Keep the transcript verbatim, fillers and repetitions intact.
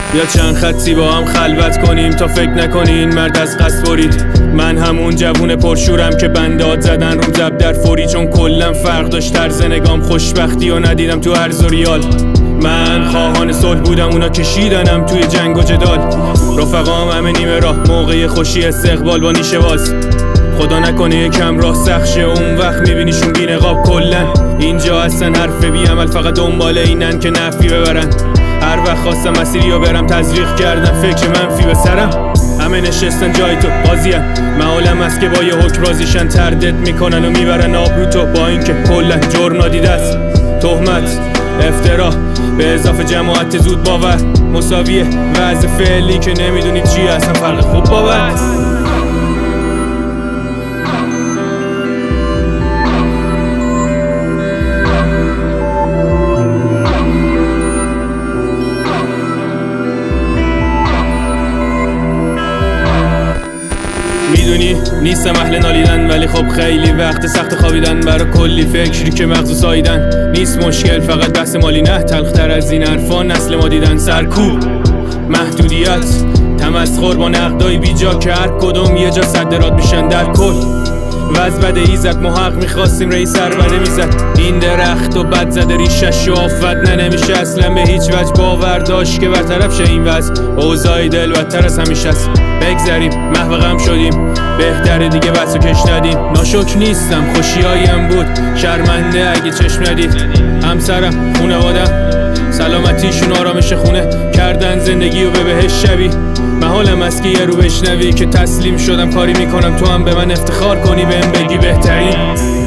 یا چند خطی با هم خلوت کنیم تا فکر نکنین مرد از قصد برید. من همون جوون پرشورم که بنداد زدن روم زب در فوری، چون کلم فرق داشت طرز نگام، خوشبختی و ندیدم تو ارز و ریال. من خواهان صلح بودم، اونا کشیدنم توی جنگ و جدال. رفقام همه نیمه راه، موقع خوشی استقبال با نیشه باز. خدا نکنه یکم راه سخت شه، اون وقت میبینیشون بی نقاب. کلن اینجا هستن حرف بی عمل، فقط دنبال اینن که نفی ببرن. هر وقت خواستم مسیری رو برم تزریق کردن فکر منفی به سرم. همه نشستن جای تو قاضیم، معالم است که با یه حکم راضیشن، تردد میکنن و میبرن آبرو تو، با اینکه کلن جرم نادیده است. تهمت، افترا به اضافه جماعت زود باور مساویه وضع فعلی که نمیدونی چیه اصلا فرق خوب باور. میدونی نیستم اهل نالیدن، ولی خب خیلی وقت سخت خوابیدن برای کلی فکری که مغزو ساییدن. نیست مشکل فقط بحث مالی، نه تلختر از این حرفا نسل ما دیدن. سرکوب، محدودیت، تمسخر با نقدای بیجا که هر کدوم یه جا صدرات میشن. در کل وز بده ایزد محق میخواستیم رئیس سر بده میزد. این درخت و بد زده ریشش و آفت نه نمیشه اصلا به هیچ وجه باور داشت که برطرف شه این وضع. اوضاع دل بدتر از همیشه است، بگذریم محو غم شدیم، بهتره دیگه بسو کش ندیم. ناشکر نیستم خوشیاییم بود، شرمنده اگه چشم ندید. همسرم، خونوادم، سلامتیشون آرامش خونه کردن زندگی و به بهش شبی. محالم است که یه رو بشنوی که تسلیم شدم کاری میکنم تو هم به من افتخار کنی، بهم بگی بهترین.